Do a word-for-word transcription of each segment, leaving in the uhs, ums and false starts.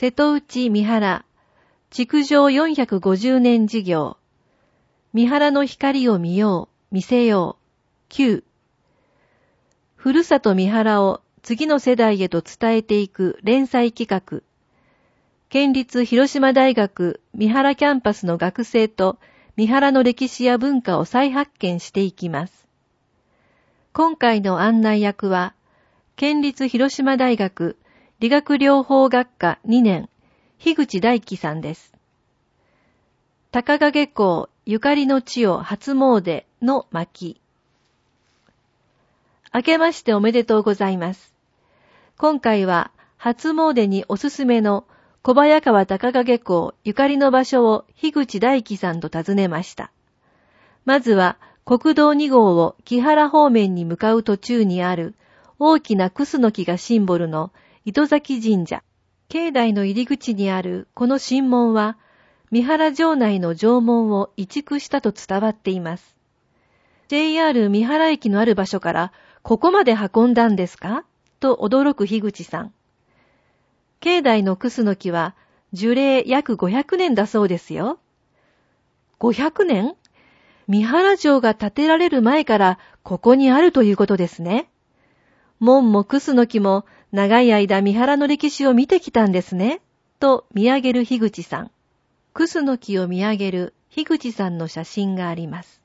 瀬戸内三原、築城よんひゃくごじゅうねん事業、三原の光を見よう、見せよう、きゅう。ふるさと三原を次の世代へと伝えていく連載企画、県立広島大学三原キャンパスの学生と三原の歴史や文化を再発見していきます。今回の案内役は、県立広島大学理学療法学科にねん、樋口大樹さんです。高掛港ゆかりの地を初詣の巻。明けましておめでとうございます。今回は初詣におすすめの小早川高掛港ゆかりの場所を樋口大樹さんと訪ねました。まずは国道に号を木原方面に向かう途中にある大きなクスノキがシンボルの糸崎神社。境内の入り口にあるこの神門は三原城内の城門を移築したと伝わっています。ジェイアール 三原駅のある場所からここまで運んだんですかと驚く樋口さん。境内のクスノキは樹齢約ごひゃくねんだそうですよ。ごひゃくねん？三原城が建てられる前からここにあるということですね。門もクスノキも長い間三原の歴史を見てきたんですね。と見上げる樋口さん。クスノキを見上げる樋口さんの写真があります。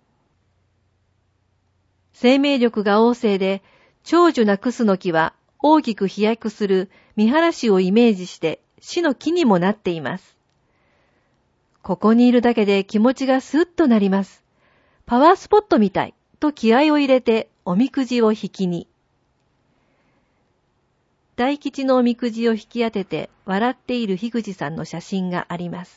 生命力が旺盛で長寿なクスノキは大きく飛躍する三原市をイメージして市の木にもなっています。ここにいるだけで気持ちがスッとなります。パワースポットみたいと気合を入れておみくじを引きに。大吉のおみくじを引き当てて笑っている樋口さんの写真があります。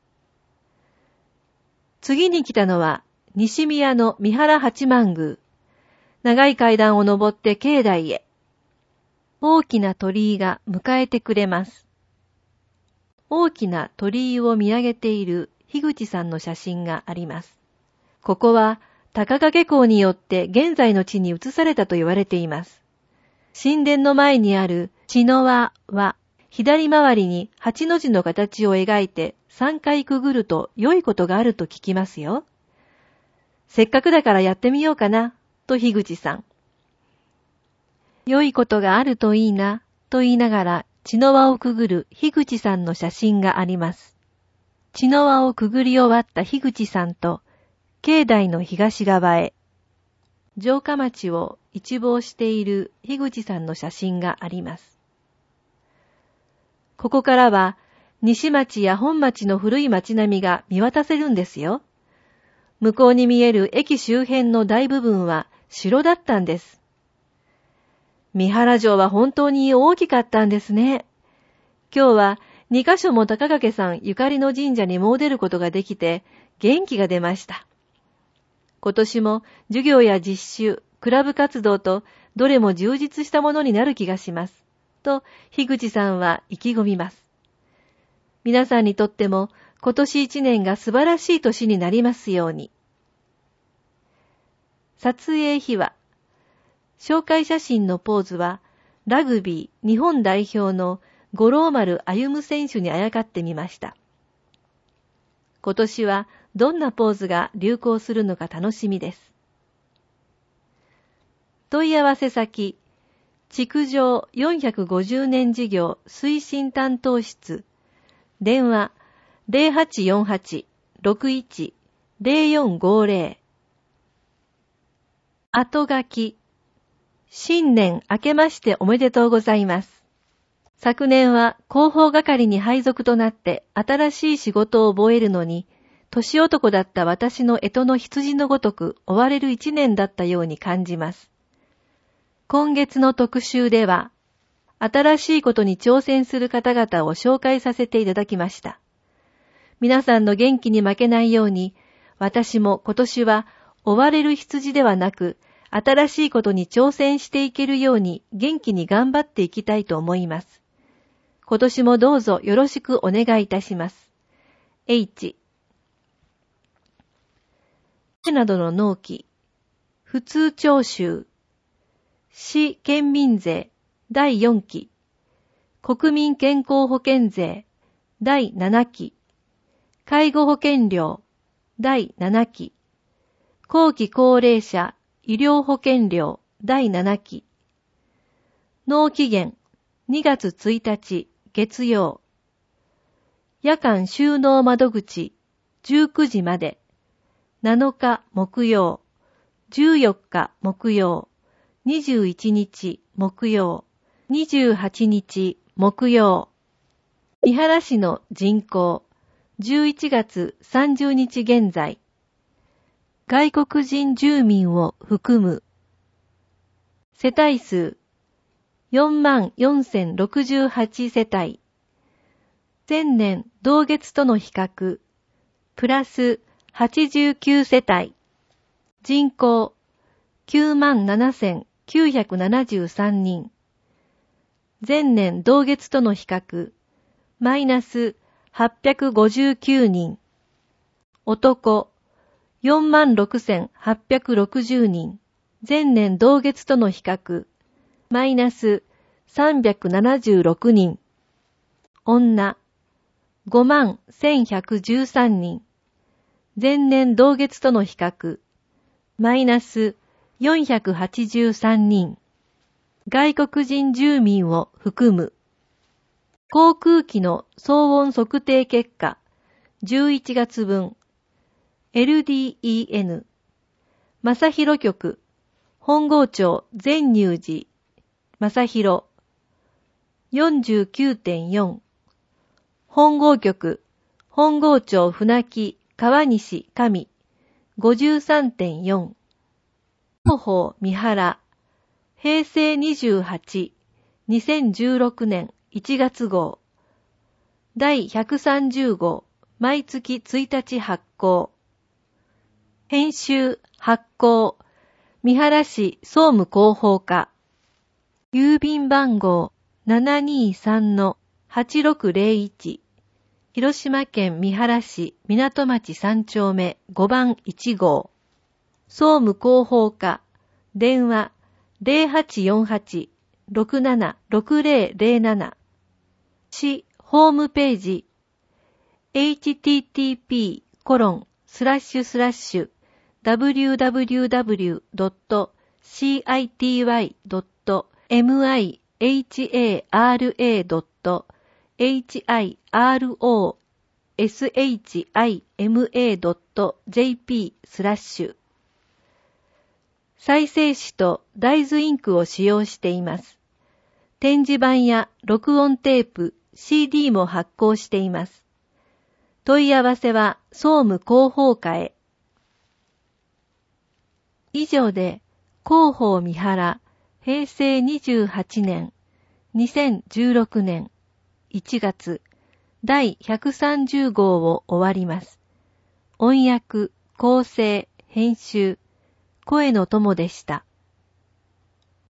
次に来たのは西宮の三原八幡宮。長い階段を登って境内へ。大きな鳥居が迎えてくれます。大きな鳥居を見上げている樋口さんの写真があります。ここは高掛港によって現在の地に移されたと言われています。神殿の前にある茅の輪は左回りに八の字の形を描いてさんかいくぐると良いことがあると聞きますよ。せっかくだからやってみようかなと樋口さん。良いことがあるといいなと言いながら茅の輪をくぐる樋口さんの写真があります。茅の輪をくぐり終わった樋口さんと境内の東側へ城下町を一望している樋口さんの写真があります。ここからは西町や本町の古い町並みが見渡せるんですよ。向こうに見える駅周辺の大部分は城だったんです。三原城は本当に大きかったんですね。今日はにカ所も高掛さんゆかりの神社に詣でることができて元気が出ました。今年も授業や実習、クラブ活動とどれも充実したものになる気がします。と、樋口さんは意気込みます。皆さんにとっても今年一年が素晴らしい年になりますように。撮影秘話。紹介写真のポーズは、ラグビー日本代表の五郎丸歩選手にあやかってみました。今年はどんなポーズが流行するのか楽しみです。問い合わせ先、築城よんひゃくごじゅうねん事業推進担当室、電話 ゼロはちよんはち ろくいち ゼロよんごゼロ。後書き。新年明けましておめでとうございます。昨年は広報係に配属となって新しい仕事を覚えるのに、年男だった私の干支の羊のごとく追われる一年だったように感じます。今月の特集では、新しいことに挑戦する方々を紹介させていただきました。皆さんの元気に負けないように、私も今年は追われる羊ではなく、新しいことに挑戦していけるように元気に頑張っていきたいと思います。今年もどうぞよろしくお願いいたします。H。などの納期、普通徴収、市県民税だいよんき、 国民健康保険税だいななき、介護保険料だいななき、後期高齢者医療保険料だいななき、納期限にがつついたち月曜、夜間収納窓口じゅうくじまで、なのか木曜、じゅうよっか木曜、にじゅういちにち木曜、にじゅうはちにち木曜。三原市の人口、じゅういちがつさんじゅうにち現在、外国人住民を含む世帯数よんまんよんせんろくじゅうはちせたい、前年同月との比較、プラスはちじゅうきゅうせたい、人口きゅうまんななせんきゅうひゃくななじゅうさんにん、前年同月との比較、マイナスはっぴゃくごじゅうきゅうにん、男よんまんろくせんはっぴゃくろくじゅうにん、前年同月との比較、マイナスさんびゃくななじゅうろくにん、女ごまんせんひゃくじゅうさんにん、前年同月との比較、マイナスよんひゃくはちじゅうさんにん、外国人住民を含む航空機の騒音測定結果、じゅういちがつぶん、エルディーイーエヌ、正広局、本郷町善入寺、正広、よんじゅうきゅうてんよん、本郷局、本郷町船木、川西、上、ごじゅうさんてんよん、広報三原、平成にじゅうはち、にせんじゅうろくねんいちがつ号、だいひゃくさんじゅうごう、毎月ついたち発行。編集、発行、三原市総務広報課。郵便番号 ななにさんのはちろくぜろいち、広島県三原市港町さんちょうめごばんいちごう。総務広報課、電話 ゼロはちよんはち ろくなな ろくぜろぜろなな。市ホームページ エイチティーティーピーコロンスラッシュスラッシュダブリューダブリューダブリュードットシーアイティーワイドットエムアイエイチエーアールエードットエイチアイアールオーエスエイチアイエムエードットジェーピースラッシュ。再生紙と大豆インクを使用しています。展示板や録音テープ、シーディー も発行しています。問い合わせは総務広報課へ。以上で広報三原平成にじゅうはちねんにせんじゅうろくねんいちがつだいひゃくさんじゅうごうを終わります。音訳、構成、編集、声の友でした。